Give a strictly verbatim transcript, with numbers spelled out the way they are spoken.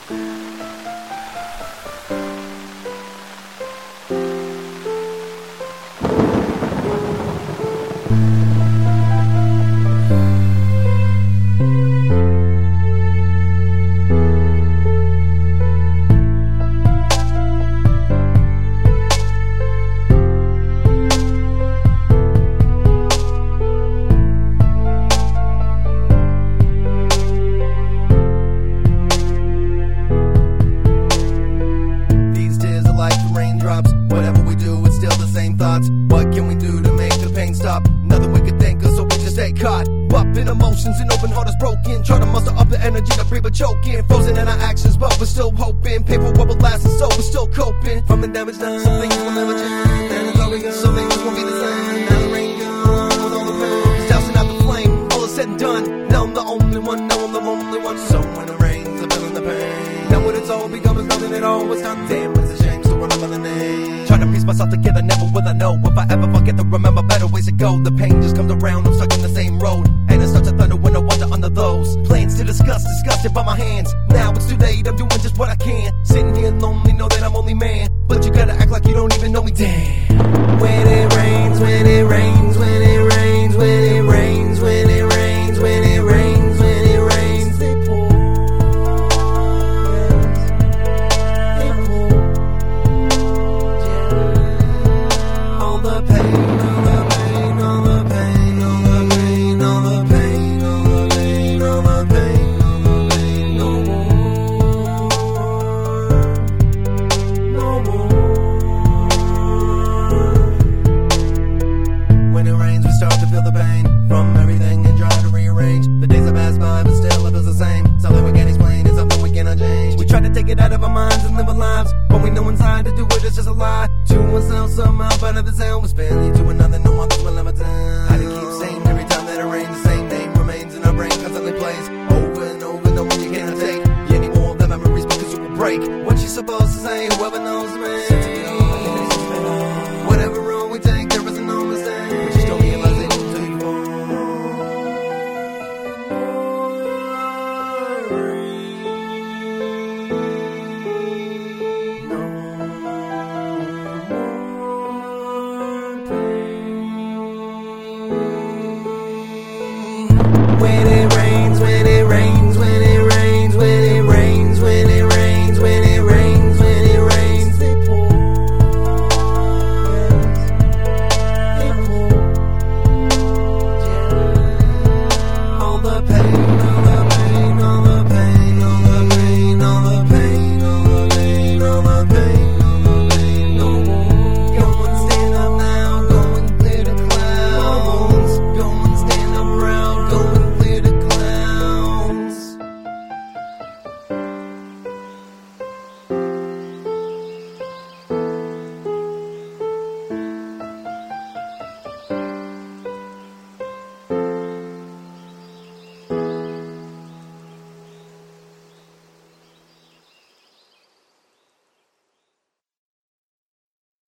Whatever we do, it's still the same thoughts. What can we do to make the pain stop? Nothing we can think of, so we just stay caught up in emotions and open heart is broken. Try to muster up the energy to breathe but choking. Frozen in our actions, but we're still hoping. Paper what will last, and so we're still coping. From the damage done, some things will never change. And it's all we got, some things won't be the same. Now the rain comes with all the pain. It's dousing out the flame, all is said and done. Now I'm the only one, now I'm the only one. So when it rains, I'm feeling the pain. Now what it's all become is nothing at all. It's done, damn, it's a shame, still remember the name. Trying to piece myself together, never will I know. If I ever forget to remember better ways to go. The pain just comes around, I'm stuck in the same road. And it starts to thunder when I wander under those plans to discuss, disgusted by my hands. Now it's too late, I'm doing just what I can. Sitting here lonely, know that I'm only man. But you gotta act like you don't even know me, damn. When it rains, when it rains, when it rains, when it rains, when it rains, when it rains, when it rains, they pour. They pour. All the pain, all the pain, all the pain, all the pain, all the pain, all the pain, all the pain, all the pain, no more, no more. When it rains, we start to feel the pain from everything and try to rearrange. The days have passed by, but still it feels the same. Something we can't explain, it's something we cannot change. We try to take it out of our minds and live our lives, but we know inside to do it is just a lie. To ourselves somehow, but at the sound we spend lead to another, no others will ever time. I keep saying every time that it rains, the same name remains in our brain, constantly plays over and over, knowing you cannot take any more of the memories because you will break. What you supposed to say, whoever knows.